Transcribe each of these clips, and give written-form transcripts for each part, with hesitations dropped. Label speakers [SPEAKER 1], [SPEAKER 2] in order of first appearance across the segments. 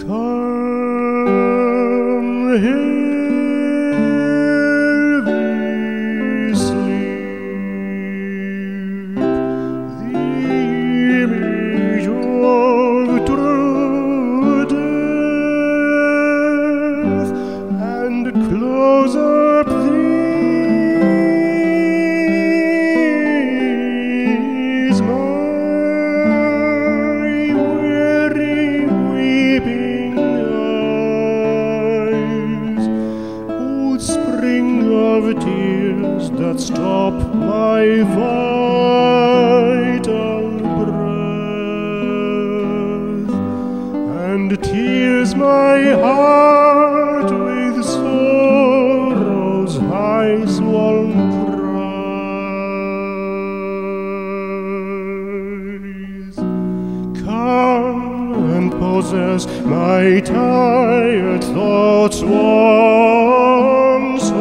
[SPEAKER 1] Come, heavy sleep, the image of true death, and close up these my weary weeping eyes, old spring of tears that stop my vital breath, and tears my heart with sorrow's high swollen cries. Come and possess my tired thoughts once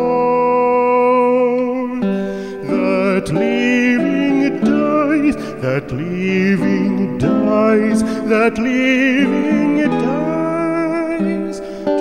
[SPEAKER 1] more. That living dies, that living dies, that living dies.